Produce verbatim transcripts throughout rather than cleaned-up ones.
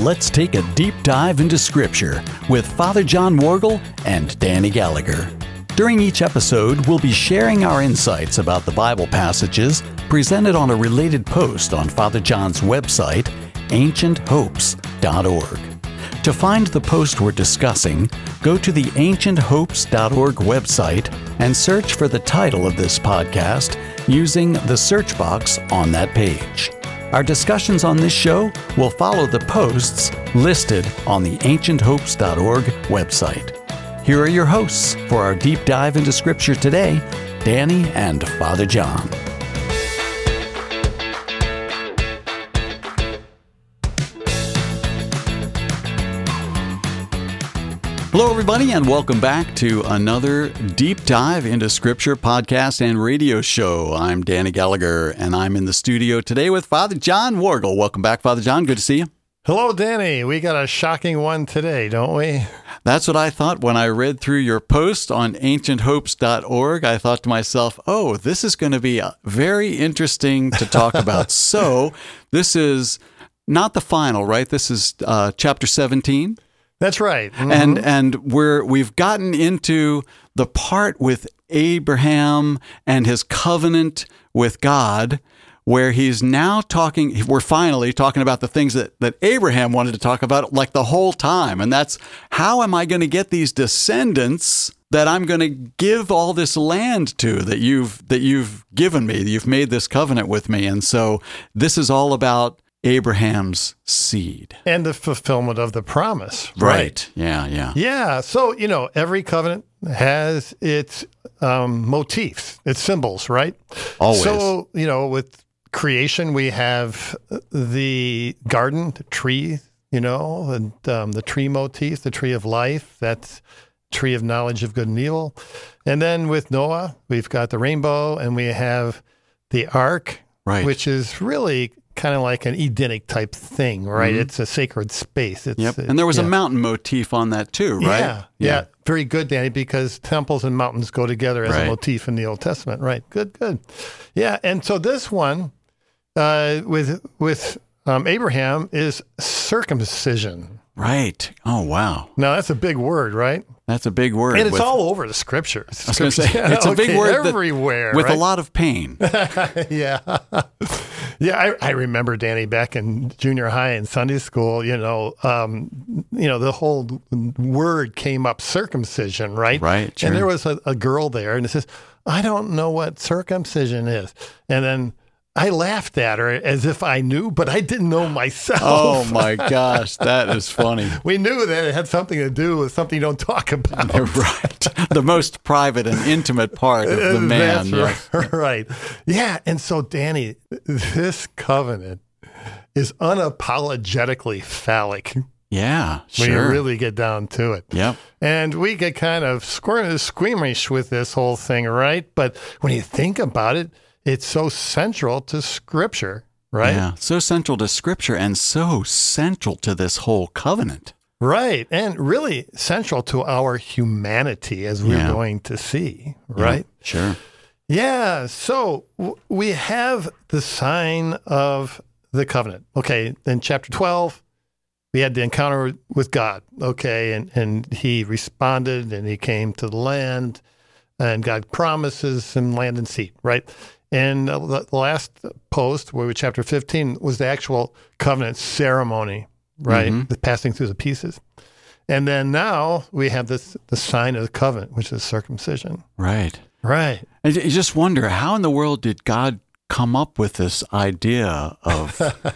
let's take a deep dive into Scripture with Father John Worgel and Danny Gallagher. During each episode, we'll be sharing our insights about the Bible passages presented on a related post on Father John's website, ancient hopes dot org. To find the post we're discussing, go to the ancient hopes dot org website and search for the title of this podcast using the search box on that page. Our discussions on this show will follow the posts listed on the ancient hopes dot org website. Here are your hosts for our deep dive into Scripture today, Danny and Father John. Hello, everybody, and welcome back to another deep dive into Scripture podcast and radio show. I'm Danny Gallagher, and I'm in the studio today with Father John Worgel. Welcome back, Father John. Good to see you. Hello, Danny. We got a shocking one today, don't we? That's what I thought when I read through your post on ancient hopes dot org. I thought to myself, oh, this is going to be very interesting to talk about. So this is not the final, right? This is uh, chapter seventeen. That's right. Mm-hmm. And and we're we've gotten into the part with Abraham and his covenant with God, where he's now talking, we're finally talking about the things that, that Abraham wanted to talk about like the whole time. And that's, how am I going to get these descendants that I'm going to give all this land to, that you've that you've given me, you've made this covenant with me. And so this is all about Abraham's seed. And the fulfillment of the promise. Right. Right. Yeah, yeah. Yeah. So, you know, every covenant has its um, motifs, its symbols, right? Always. So, you know, with creation, we have the garden, the tree, you know, and um, the tree motif, the tree of life, that's tree of knowledge of good and evil. And then with Noah, we've got the rainbow, and we have the ark, right, which is really kind of like an Edenic type thing, right? Mm-hmm. It's a sacred space. It's, yep. it, And there was yeah. a mountain motif on that too, right? Yeah, yeah. yeah. Very good, Danny, because temples and mountains go together as right. a motif in the Old Testament. Right. Good, good. Yeah. And so this one uh, with with um, Abraham is circumcision. Right. Oh, wow. Now, that's a big word, right? That's a big word. And it's with, all over the Scripture. I was going to say, it's okay, a big word everywhere, that, with right? a lot of pain. yeah. Yeah, I, I remember, Danny, back in junior high and Sunday school, you know, um, you know, the whole word came up, circumcision, right? Right, sure. And there was a, a girl there, and it says, I don't know what circumcision is. And then I laughed at her as if I knew, but I didn't know myself. Oh, my gosh. That is funny. We knew that it had something to do with something you don't talk about. Right. The most private and intimate part of the man. That's Yes. right. right. Yeah. And so, Danny, this covenant is unapologetically phallic. Yeah, sure. When you really get down to it. Yep. And we get kind of squir- squeamish with this whole thing, right? But when you think about it, it's so central to Scripture, right? Yeah, so central to Scripture and so central to this whole covenant. Right, and really central to our humanity, as we're yeah. going to see, right? Yeah, sure. Yeah, so w- we have the sign of the covenant. Okay, in chapter twelve, we had the encounter with God, okay, and, and he responded, and he came to the land, and God promises him land and seed, right? And the last post, where we chapter fifteen, was the actual covenant ceremony, right? Mm-hmm. The passing through the pieces. And then now we have this the sign of the covenant, which is circumcision. Right. Right. And you just wonder, how in the world did God come up with this idea of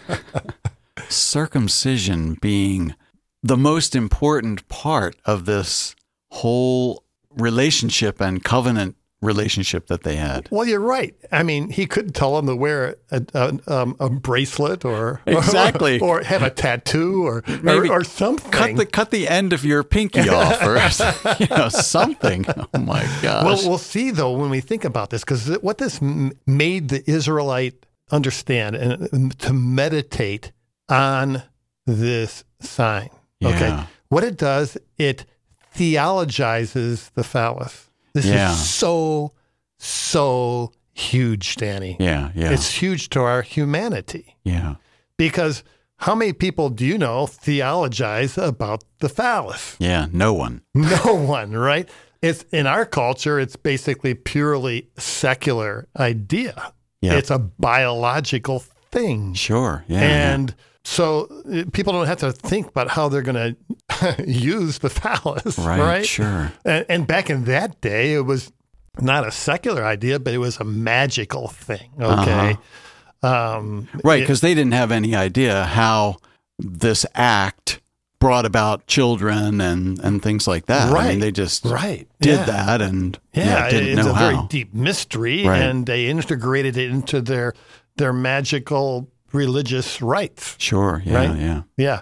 circumcision being the most important part of this whole relationship and covenant relationship that they had? Well, you're right. I mean, he could tell them to wear a, a, um, a bracelet or exactly, or, or have a tattoo or maybe or, or something. Cut the cut the end of your pinky off, or you know, something. Oh my gosh. Well, we'll see though when we think about this, because what this m- made the Israelite understand and, and to meditate on this sign. Yeah. Okay, what it does, it theologizes the phallus. This yeah. is so, so huge, Danny. Yeah, yeah. It's huge to our humanity. Yeah. Because how many people do you know theologize about the phallus? Yeah, no one. No one, right? It's in our culture, it's basically purely secular idea. Yeah. It's a biological thing. Sure. Yeah. And so uh, people don't have to think about how they're going to use the phallus, right. right? Sure. And, and back in that day, it was not a secular idea, but it was a magical thing. Okay. Uh-huh. Um, right. Because they didn't have any idea how this act brought about children and, and things like that. Right. I mean, they just right. did yeah. that and yeah, yeah, didn't it's know a how. very deep mystery, Right. and they integrated it into their their magical religious rites. Sure. Yeah. Right? Yeah. Yeah.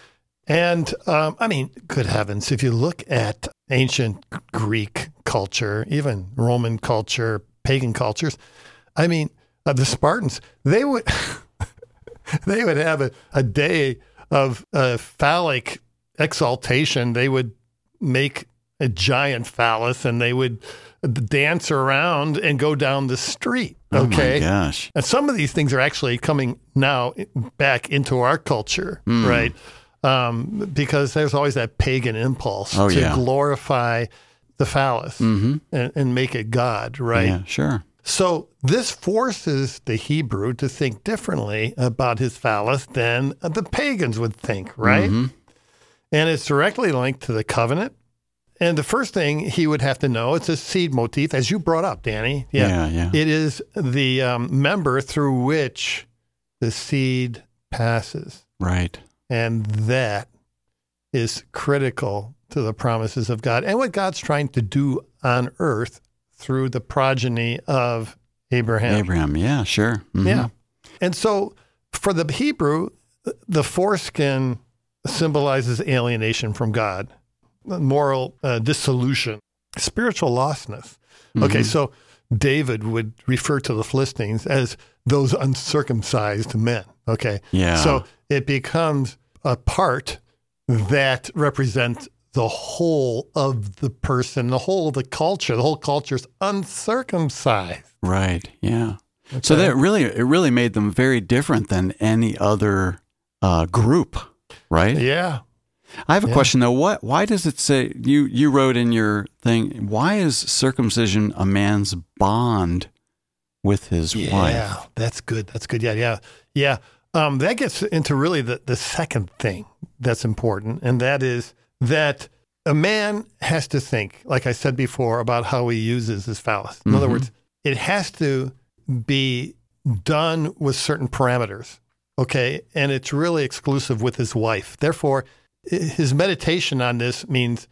And um, I mean, good heavens, if you look at ancient Greek culture, even Roman culture, pagan cultures, I mean, uh, the Spartans, they would they would have a, a day of uh, phallic exaltation. They would make a giant phallus and they would dance around and go down the street. Okay. Oh my gosh. And some of these things are actually coming now back into our culture, Mm. right? Um, because there's always that pagan impulse Oh, to yeah. glorify the phallus Mm-hmm. and, and make it God, right? Yeah, sure. So this forces the Hebrew to think differently about his phallus than the pagans would think, right? Mm-hmm. And it's directly linked to the covenant. And the first thing he would have to know, it's a seed motif, as you brought up, Danny. Yeah, yeah. It is the um, member through which the seed passes. Right. And that is critical to the promises of God and what God's trying to do on earth through the progeny of Abraham. Abraham, yeah, sure. Mm-hmm. Yeah. And so for the Hebrew, the foreskin symbolizes alienation from God, moral uh, dissolution, spiritual lostness. Okay, Mm-hmm. so David would refer to the Philistines as those uncircumcised men. Okay. Yeah. So it becomes a part that represents the whole of the person, the whole of the culture. The whole culture's uncircumcised. Right. Yeah. So that really, it really made them very different than any other uh, group, right? Yeah. I have a Yeah. question though. What? Why does it say you? You wrote in your thing. Why is circumcision a man's bond with his Yeah, wife? that's good. That's good. Yeah, yeah, yeah. Um, that gets into really the, the second thing that's important, and that is that a man has to think, like I said before, about how he uses his phallus. In other Mhm. words, it has to be done with certain parameters, okay? And it's really exclusive with his wife. Therefore, i- his meditation on this means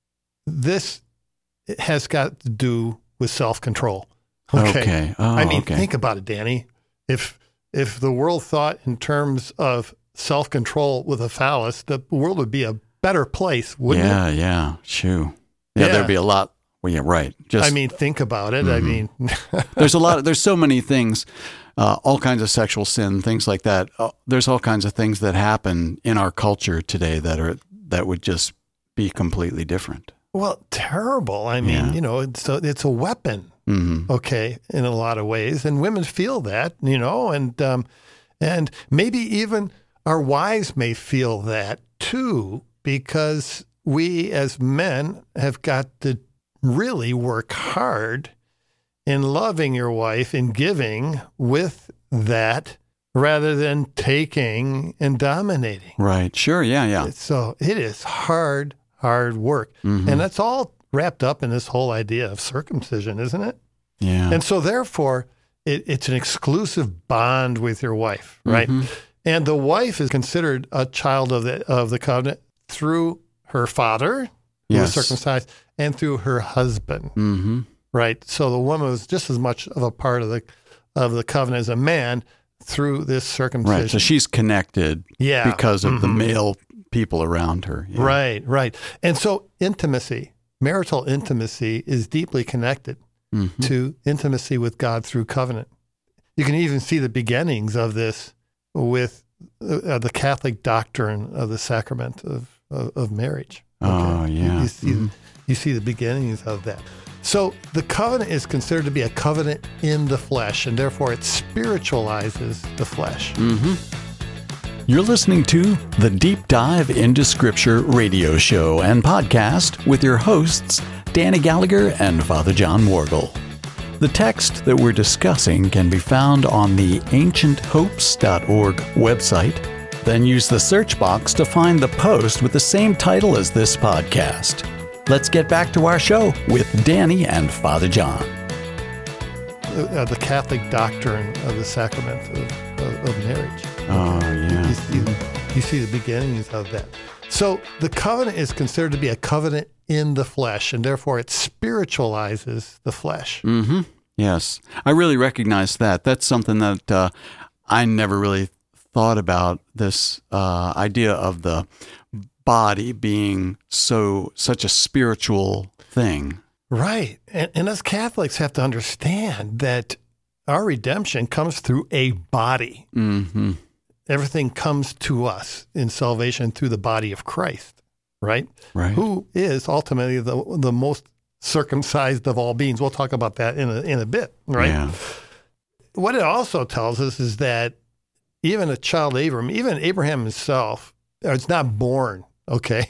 this has got to do with self-control. Okay. Oh, I mean, okay. think about it, Danny. If if the world thought in terms of self-control with a phallus, the world would be a better place, wouldn't yeah, it? yeah, shoo. Yeah, Yeah. there'd be a lot. Well, yeah, right. Just I mean, think about it. I mean, there's a lot. Of, there's so many things, uh, all kinds of sexual sin, things like that. Uh, there's all kinds of things that happen in our culture today that are that would just be completely different. well, terrible. I mean, Yeah. you know, it's a, it's a weapon, Mm-hmm. okay, in a lot of ways, and women feel that, you know, and um, and maybe even our wives may feel that too, because we as men have got to really work hard in loving your wife and giving with that rather than taking and dominating. Right. Sure. Yeah. Yeah. So it is hard, hard work. Mhm. And that's all wrapped up in this whole idea of circumcision, isn't it? Yeah. And so therefore, it, it's an exclusive bond with your wife, right? Mhm. And the wife is considered a child of the of the covenant through her father, who was Yes. circumcised, and through her husband, Mm-hmm. right? So the woman was just as much of a part of the of the covenant as a man through this circumcision. Right. So she's connected yeah, because of the Mhm. male people around her. Yeah. Right, right. And so intimacy, marital intimacy, is deeply connected Mhm. to intimacy with God through covenant. You can even see the beginnings of this with uh, the Catholic doctrine of the sacrament of, of, of marriage. Oh, You- yeah. You, see, Mhm. you see the beginnings of that. So the covenant is considered to be a covenant in the flesh, and therefore it spiritualizes the flesh. Mm-hmm. You're listening to the Deep Dive into Scripture radio show and podcast with your hosts, Danny Gallagher and Father John Morgul. The text that we're discussing can be found on the ancient hopes dot org website. Then use the search box to find the post with the same title as this podcast. Let's get back to our show with Danny and Father John. Uh, the Catholic doctrine of the sacrament of, of, of marriage. Oh, yeah. You see, you see the beginnings of that. So the covenant is considered to be a covenant in the flesh, and therefore it spiritualizes the flesh. Mm-hmm. Yes. I really recognize that. That's something that uh, I never really thought about, this uh, idea of the body being so such a spiritual thing. Right. And, and us Catholics have to understand that our redemption comes through a body. Mm-hmm. Everything comes to us in salvation through the body of Christ, right? Right. Who is ultimately the the most circumcised of all beings. We'll talk about that in a, in a bit, right? Yeah. What it also tells us is that even a child Abraham, even Abraham himself, is not born, okay,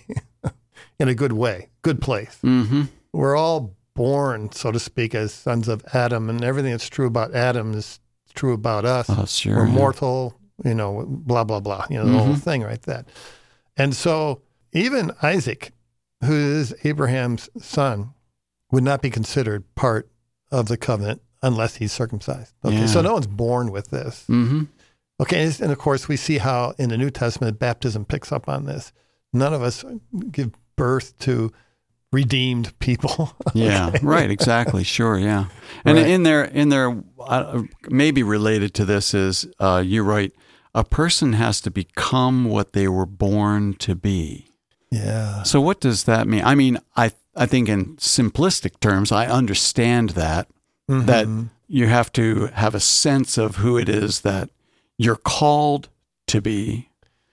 in a good way, good place. Mm-hmm. We're all born, so to speak, as sons of Adam, and everything that's true about Adam is true about us. Oh, sure. We're yeah. mortal, you know, blah, blah, blah, you know, the Mm-hmm. whole thing right there. And so even Isaac, who is Abraham's son, would not be considered part of the covenant unless he's circumcised. Okay, Yeah. so no one's born with this. Mm-hmm. Okay, and of course we see how in the New Testament baptism picks up on this. None of us give birth to redeemed people. Yeah, Okay. right, exactly, sure, yeah. And Right. in there, in there, uh, maybe related to this is, uh, you're right, a person has to become what they were born to be. Yeah. So what does that mean? I mean, I I think in simplistic terms, I understand that, Mhm. that you have to have a sense of who it is that you're called to be.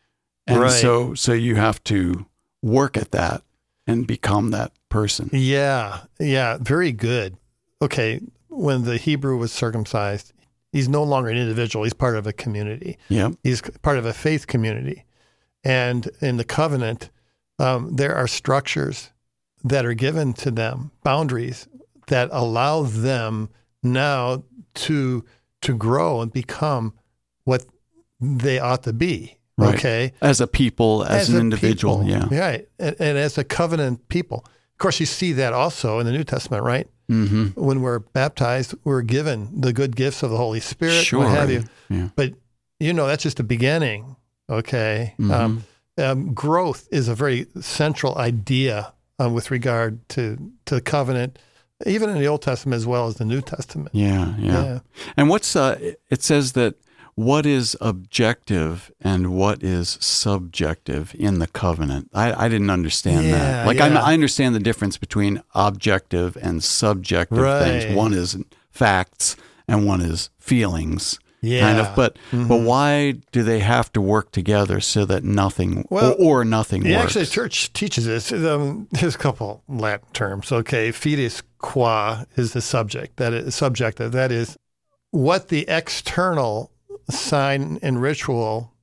And Right. so so you have to work at that and become that person. Yeah, yeah, very good. Okay, when the Hebrew was circumcised, he's no longer an individual. He's part of a community. Yep. He's part of a faith community. And in the covenant, um, there are structures that are given to them, boundaries that allow them now to to grow and become what they ought to be. Right. Okay. As a people, as, an a individual, people, yeah. Right. And, and as a covenant people. Of course, you see that also in the New Testament, right? Mm-hmm. When we're baptized, we're given the good gifts of the Holy Spirit, Sure. what have you. Yeah. But, you know, that's just the beginning, okay? Mhm. Um, um, growth is a very central idea um, with regard to, to the covenant, even in the Old Testament as well as the New Testament. Yeah, yeah. Yeah. And what's, uh, it says that what is objective and what is subjective in the covenant? I, I didn't understand Yeah, that. Like, yeah. I, I understand the difference between objective and subjective Right. things. One is facts and one is feelings. Yeah. Kind of, but Mhm. but why do they have to work together so that nothing Well, or, or nothing Yeah, works? actually, the church teaches this. Um, there's a couple Latin terms. Okay, fides qua is the subject. That is subjective. That is what the external sign and ritual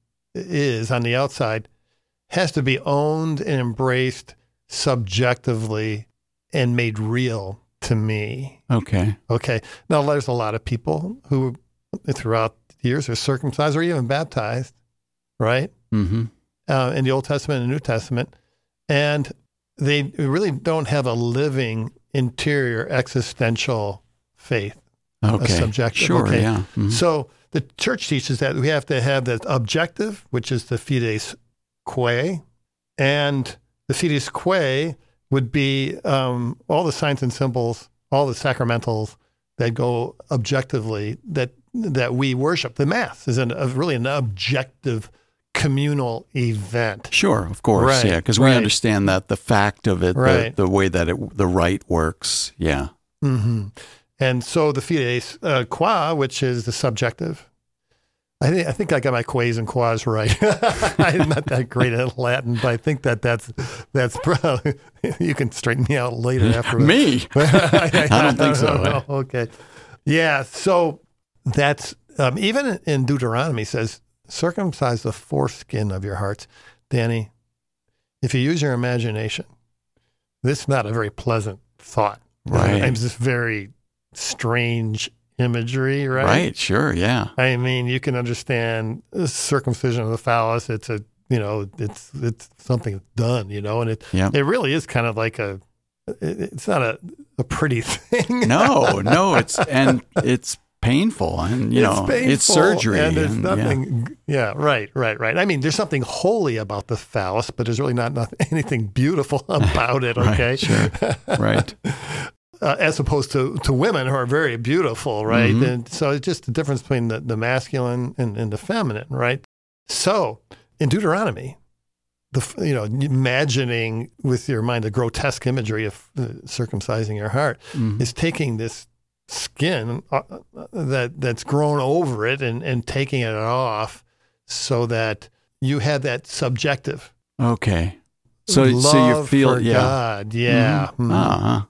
is on the outside has to be owned and embraced subjectively and made real to me. Okay. Okay. Now, there's a lot of people who, throughout the years, are circumcised or even baptized, right? Mm-hmm. Uh, in the Old Testament and New Testament, and they really don't have a living interior existential faith, Okay. a subjective. Sure. Okay. Yeah. Mhm. So the church teaches that we have to have that objective, which is the fides quae, and the fides quae would be um, all the signs and symbols, all the sacramentals that go objectively that that we worship. The Mass is an, a, really an objective communal event. Sure, of course, Right, yeah, because we right. understand that the fact of it, Right. the, the way that it, the rite works, yeah. Mm-hmm. And so the fides uh, qua, which is the subjective. I think I think I got my quays and quas right. I'm not that great at Latin, but I think that that's that's probably, you can straighten me out later after. Me? I don't think so. No, okay. Yeah. So that's um, even in Deuteronomy says circumcise the foreskin of your hearts. Danny, if you use your imagination, this is not a very pleasant thought. Right. It's this very strange imagery, right? Right, sure, yeah. I mean, you can understand circumcision of the phallus. It's a, you know, it's it's something done, you know, and it Yep. it really is kind of like a, it's not a, a pretty thing. No, no, it's and it's painful, and you It's know, painful, it's surgery, and there's and, nothing. Yeah. yeah, right, right, right. I mean, there's something holy about the phallus, but there's really not nothing, anything beautiful about it. yeah. Okay, Right, sure, right. uh, as opposed to, to women who are very beautiful, right? Mhm. And so it's just the difference between the, the masculine and, and the feminine, right? So in Deuteronomy, the you know, imagining with your mind the grotesque imagery of uh, circumcising your heart Mhm. is taking this skin uh, that that's grown over it and, and taking it off so that you have that subjective Okay, so love so you feel for yeah. God. Yeah. Mhm. Mhm. Uh-huh.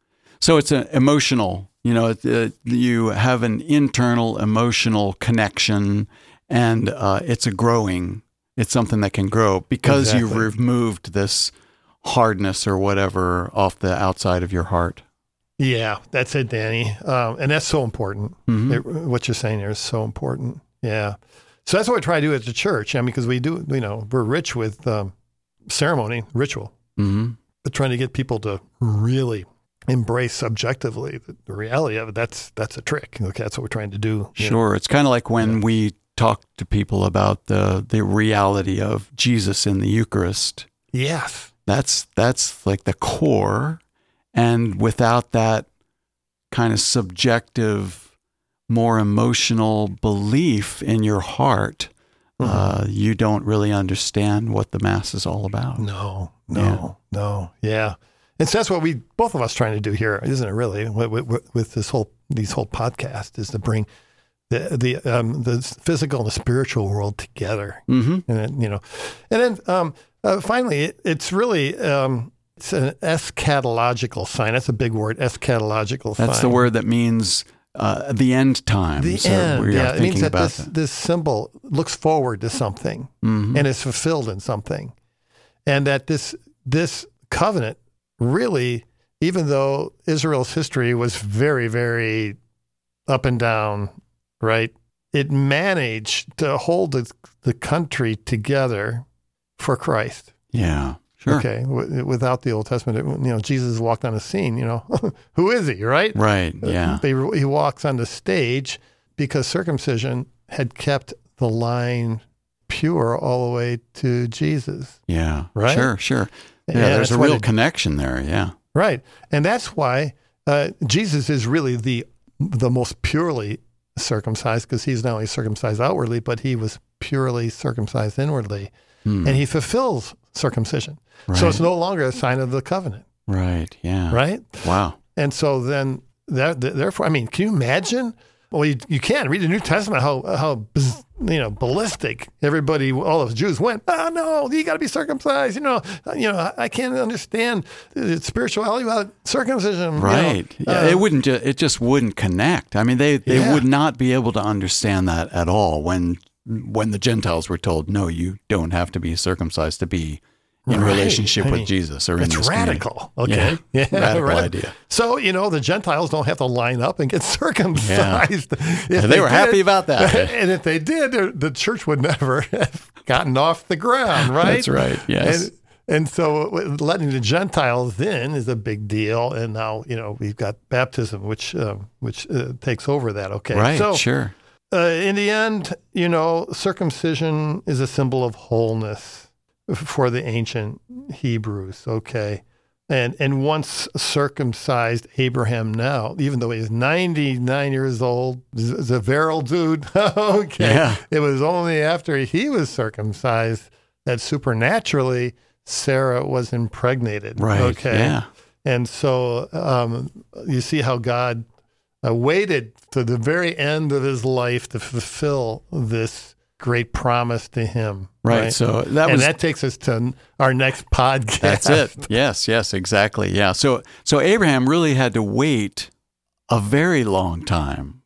So it's an emotional, you know, it, uh, you have an internal emotional connection, and uh, it's a growing, it's something that can grow because you've Exactly. removed this hardness or whatever off the outside of your heart. Yeah, that's it, Danny. Um, and that's so important. Mhm. It- what you're saying there is so important. Yeah. So that's what we try to do at the church. I mean, because we do, you know, we're rich with um, ceremony, ritual, Mhm. but trying to get people to really embrace subjectively the, the reality of it. That's that's a trick. Okay, that's what we're trying to do. you know. Sure. It's kind of like when we talk to people about the the reality of Jesus in the Eucharist. Yes. That's that's like the core, and without that kind of subjective, more emotional belief in your heart, Mm-hmm. uh, you don't really understand what the Mass is all about. No, no, no. Yeah. And so that's what we, both of us trying to do here, isn't it really, with, with, with this whole, these whole podcast, is to bring the, the, um, the physical and the spiritual world together. Mm-hmm. And then, you know, and then um, uh, finally, it, it's really, um, it's an eschatological sign. That's a big word, eschatological sign. That's the word that means uh, the end times. The So end. we are Yeah, it means thinking that about this, that. this symbol looks forward to something Mhm. and is fulfilled in something. And that this this covenant really, even though Israel's history was very, very up and down, right? It managed to hold the, the country together for Christ. Yeah, sure. Okay, w- without the Old Testament, it- you know, Jesus walked on the scene. You know, who is he? Right? Right, yeah. They, he walks on the stage because circumcision had kept the line pure all the way to Jesus. Yeah, Right? sure, sure. Yeah, And there's that's a why real the- connection there, yeah. Right. And that's why uh, Jesus is really the the most purely circumcised, because he's not only circumcised outwardly, but he was purely circumcised inwardly. Hmm. And he fulfills circumcision. So Right. it's no longer a sign of the covenant, Right, yeah. right? Wow. And so then, that, therefore, I mean, can you imagine? Well, you, you can read the New Testament, how, how bz- you know, ballistic everybody, all the Jews went, oh, no, you got to be circumcised. You know, you know, I, I can't understand the spirituality without circumcision. you know. Right. Yeah, Uh, it wouldn't ju- it just wouldn't connect. I mean, they, they Yeah. would not be able to understand that at all when when the Gentiles were told, no, you don't have to be circumcised to be in Right. relationship I with mean, Jesus or in It's this community. radical. Okay. Yeah. Radical right. idea. So, you know, the Gentiles don't have to line up and get circumcised. If And they were happy did- about that. And if they did, the- the church would never have gotten off the ground, right? That's right, yes. And, and so letting the Gentiles in is a big deal. And now, you know, we've got baptism, which um, which uh, takes over that. Okay. Right, So, sure. uh, in the end, you know, circumcision is a symbol of wholeness for the ancient Hebrews. Okay. And and once circumcised Abraham now, even though he's ninety-nine years old, is a virile dude. Okay. Yeah. It was only after he was circumcised that supernaturally Sarah was impregnated. Right, Okay. yeah. And so um, you see how God uh, waited to the very end of his life to fulfill this great promise to him. Right, so that and was- that takes us to our next podcast. That's it. Yes, yes, exactly. Yeah. So so Abraham really had to wait a very long time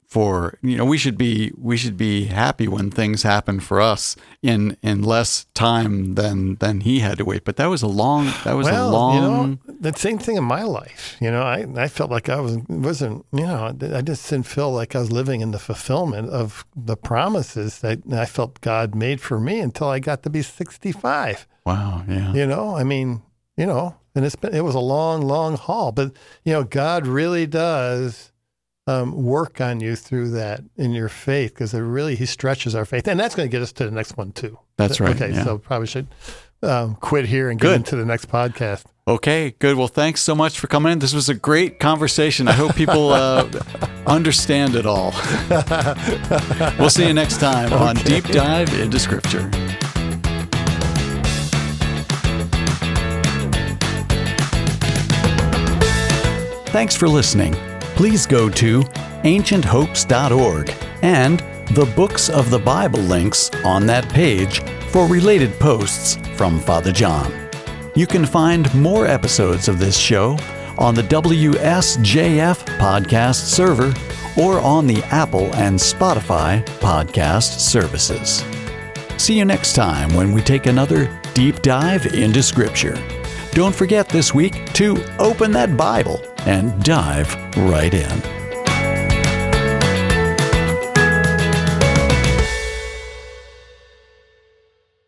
for, you know, we should be we should be happy when things happen for us in in less time than than he had to wait. But that was a long that was well, a long you know, the same thing in my life. You know, I, I felt like I was wasn't, you know, I just didn't feel like I was living in the fulfillment of the promises that I felt God made for me until I got to be sixty-five. Wow, yeah. You know, I mean, you know, and it's been it was a long, long haul. But, you know, God really does Um, work on you through that in your faith, because it really, he stretches our faith. And that's going to get us to the next one too. That's right. Okay, yeah. so probably should um, quit here and get Good. into the next podcast. Okay, good. Well, thanks so much for coming in. This was a great conversation. I hope people uh, understand it all. We'll see you next time okay. on Deep Dive into Scripture. Thanks for listening. Please go to ancient hopes dot org and the Books of the Bible links on that page for related posts from Father John. You can find more episodes of this show on the W S J F podcast server or on the Apple and Spotify podcast services. See you next time when we take another deep dive into Scripture. Don't forget this week to open that Bible and dive right in.